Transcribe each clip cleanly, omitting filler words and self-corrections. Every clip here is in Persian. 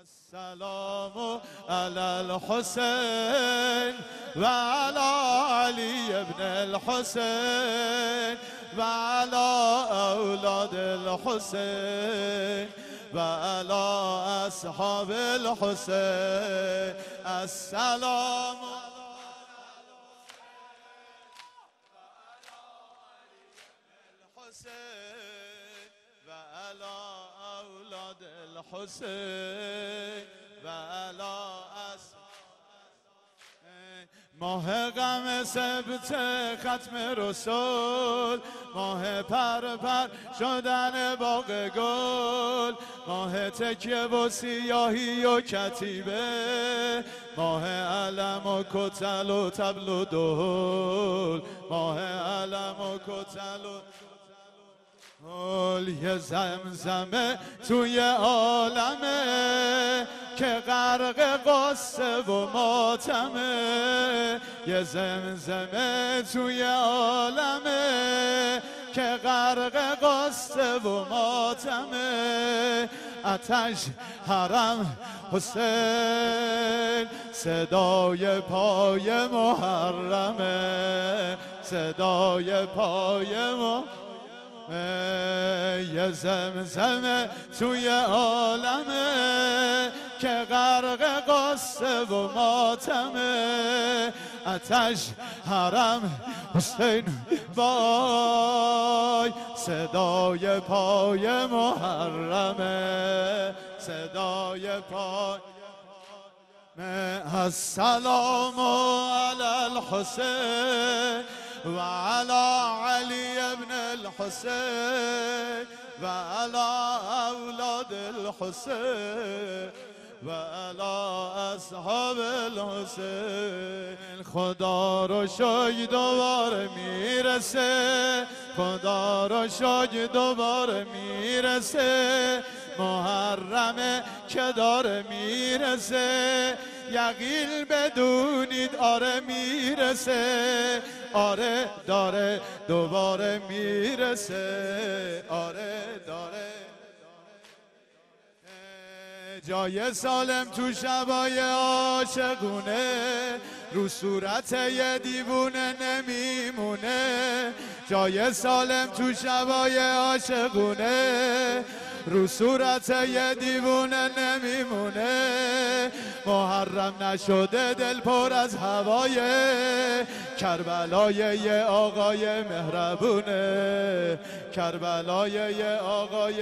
السلام علی الحسین و علی علی ابن الحسین و علی اولاد الحسین و علی اصحاب الحسین. السلام و علی اولاد الحسین و علی اصحاب. ماه غم سبت ختم رسول، ماه پر پر شدن باغ گل، ماه تکیه و سیاهی و کتیبه، ماه علم و کتل و طبل و دهل، ماه علم و کتل و یه زمزمه توی عالمه که غرق قصه و ماتمه، یه زمزمه توی عالمه که غرق قصه و ماتمه. آتش حرم حسین، صدای پای محرمه، صدای پای یه زمزمه توی عالمه که غرق قصه و ماتمه. آتش حرم حسین وای، صدای پای محرمه، صدای پای. السلام علی الحسین و علی علی ابن الحسین و علی اولاد الحسین و علی اصحاب الحسین. خدا رو شکر دوباره میرسه، خدا رو شکر دوباره میرسه، محرمه که داره میرسه، یقین بدونید آره میرسه، آره داره دوباره میرسه، آره داره. جای سالم تو شبای عاشقونه، رو صورت یه دیوونه نمیمونه. جای سالم تو شبای عاشقونه، رو صورت یه دیوونه نمیمونه. محرم نشده دل پر از هوای کربلای یه آقای مهربونه، کربلای یه آقای.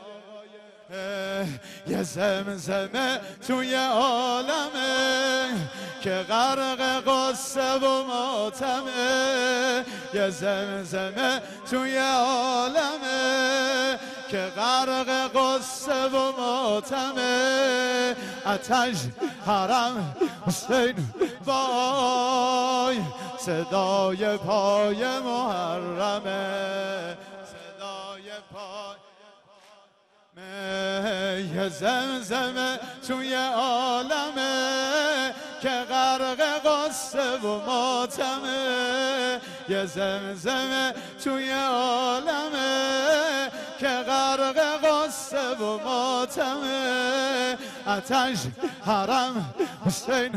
یه زمزمه توی عالمه که غرق قصه و ماتمه، یه زمزمه توی عالمه که غرق قصه و ماتمه. آتش حرم حسین وای، صدای پای محرمه، صدای پای. یه زمزمه توی عالمه که غرق قصه و ماتمه، یه زمزمه توی عالمه که غرق قصه و ماتمه. آتش حرم حسین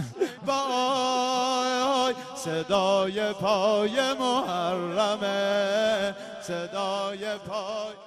وای، صدای پای محرمه، صدای پای.